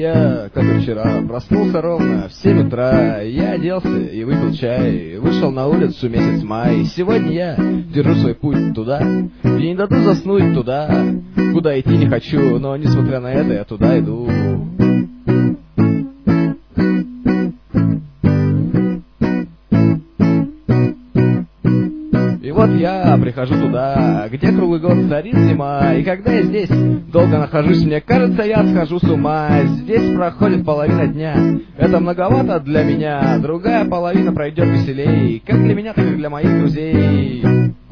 я, как и вчера, проснулся ровно в 7 утра. Я оделся и выпил чай, вышел на улицу месяц май. Сегодня я держу свой путь туда, и не даду заснуть туда, куда идти не хочу, но несмотря на это я туда иду. И вот я прихожу туда, где круглый год царит зима. И когда я здесь долго нахожусь, мне кажется, я схожу с ума. Здесь проходит половина дня, это многовато для меня. Другая половина пройдет веселей, как для меня, так и для моих друзей.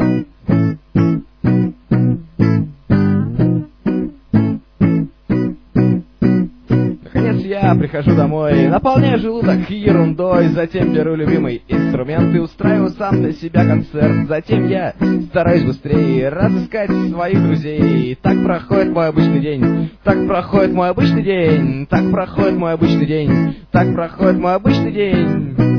Я прихожу домой, наполняю желудок ерундой, затем беру любимый инструмент и устраиваю сам для себя концерт. Затем я стараюсь быстрее разыскать своих друзей. Так проходит мой обычный день, так проходит мой обычный день, так проходит мой обычный день, так проходит мой обычный день.